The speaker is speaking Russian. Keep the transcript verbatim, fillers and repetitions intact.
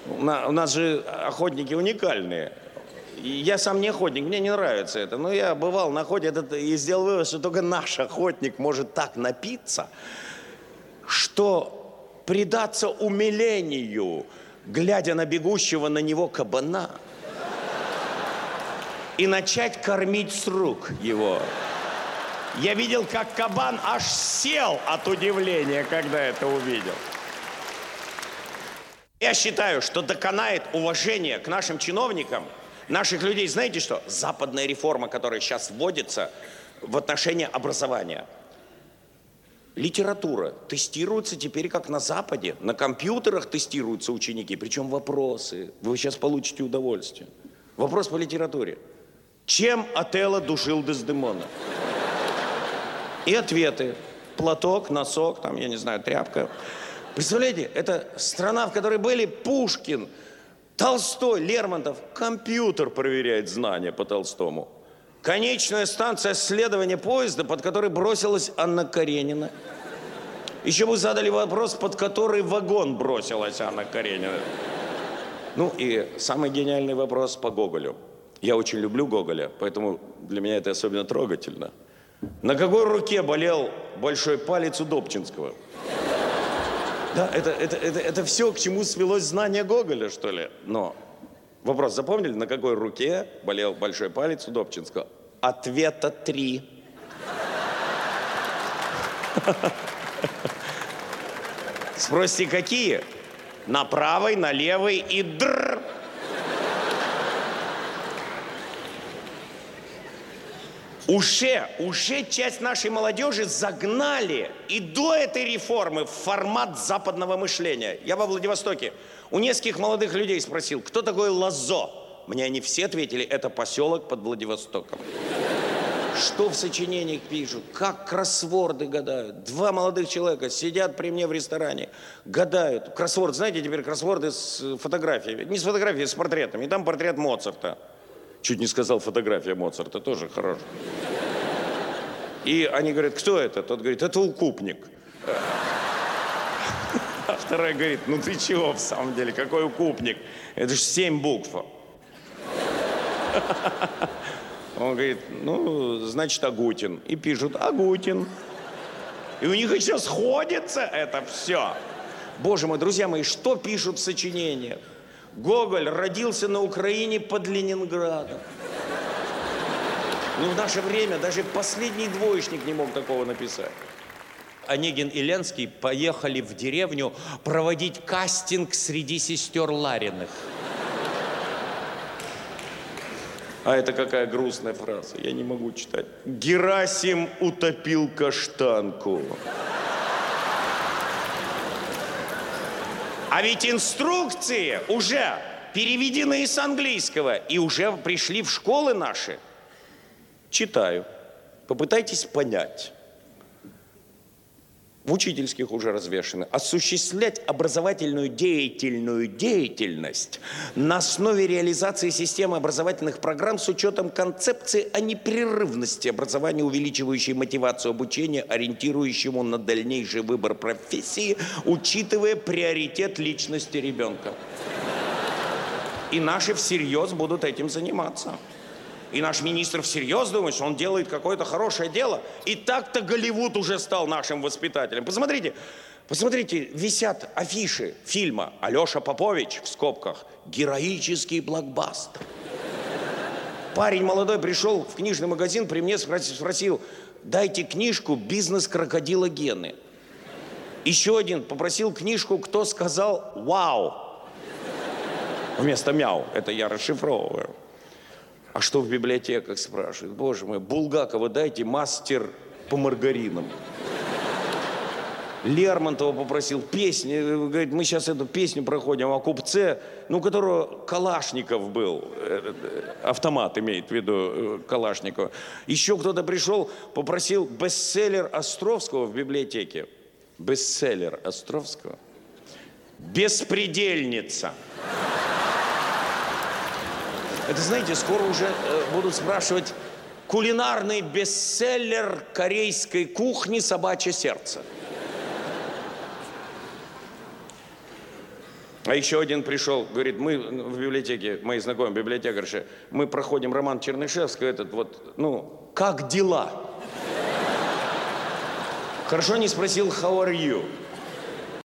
У нас же охотники уникальные. Я сам не охотник, мне не нравится это. Но я бывал на охоте и сделал вывод, что только наш охотник может так напиться, что предаться умилению, глядя на бегущего на него кабана, и начать кормить с рук его. Я видел, как кабан аж сел от удивления, когда это увидел. Я считаю, что доконает уважение к нашим чиновникам, наших людей. Знаете что? Западная реформа, которая сейчас вводится в отношении образования. Литература тестируется теперь как на Западе. На компьютерах тестируются ученики. Причем вопросы. Вы сейчас получите удовольствие. Вопрос по литературе. Чем Отелло душил Дездемону? И ответы. Платок, носок, там, я не знаю, тряпка. Представляете, это страна, в которой были Пушкин, Толстой, Лермонтов. Компьютер проверяет знания по Толстому. Конечная станция следования поезда, под которой бросилась Анна Каренина. Еще бы задали вопрос, под который вагон бросилась Анна Каренина. Ну и самый гениальный вопрос по Гоголю. Я очень люблю Гоголя, поэтому для меня это особенно трогательно. На какой руке болел большой палец у Добчинского? Да, это, это, это, это все, к чему свелось знание Гоголя, что ли? Но вопрос запомнили, на какой руке болел большой палец у Добчинского? Ответа три. Спросите, какие? На правой, на левой и др. Уже, уже часть нашей молодежи загнали и до этой реформы в формат западного мышления. Я во Владивостоке у нескольких молодых людей спросил, кто такой Лозо? Мне они все ответили, это поселок под Владивостоком. Что в сочинениях пишут, как кроссворды гадают. Два молодых человека сидят при мне в ресторане, гадают. Кроссворд, знаете, теперь кроссворды с фотографиями. Не с фотографией, с портретами. И там портрет Моцарта. Чуть не сказал, фотография Моцарта, тоже хорош. И они говорят, кто это? Тот говорит, это укупник. А второй говорит, ну ты чего в самом деле, какой укупник? Это же семь букв. Он говорит, ну, значит, Агутин. И пишут, Агутин. И у них еще сходится это все. Боже мой, друзья мои, что пишут в сочинениях? Гоголь родился на Украине под Ленинградом. Ну, в наше время даже последний двоечник не мог такого написать. Онегин и Ленский поехали в деревню проводить кастинг среди сестер Лариных. А это какая грустная фраза, я не могу читать. Герасим утопил каштанку. А ведь инструкции уже переведены с английского и уже пришли в школы наши. Читаю. Попытайтесь понять. В учительских уже развешаны. Осуществлять образовательную деятельную деятельность на основе реализации системы образовательных программ с учетом концепции о непрерывности образования, увеличивающей мотивацию обучения, ориентирующему на дальнейший выбор профессии, учитывая приоритет личности ребенка. И наши всерьез будут этим заниматься. И наш министр всерьез думает, что он делает какое-то хорошее дело. И так-то Голливуд уже стал нашим воспитателем. Посмотрите, посмотрите, висят афиши фильма «Алеша Попович» в скобках. Героический блокбастер. Парень молодой пришел в книжный магазин, при мне спросил, дайте книжку «Бизнес крокодила Гены». Еще один попросил книжку «Кто сказал вау?» Вместо «мяу». Это я расшифровываю. А что в библиотеках спрашивают? Боже мой, Булгакова дайте мастер по маргаринам. Лермонтова попросил песни. Говорит, мы сейчас эту песню проходим о купце, ну, у которого Калашников был. Автомат имеет в виду Калашникова. Еще кто-то пришел, попросил бестселлер Островского в библиотеке. Бестселлер Островского. «Беспредельница». Это, знаете, скоро уже э, будут спрашивать кулинарный бестселлер корейской кухни «Собачье сердце». А еще один пришел, говорит, мы в библиотеке, мои знакомые библиотекарши, мы проходим роман Чернышевского, этот вот, ну, как дела? Хорошо не спросил, how are you?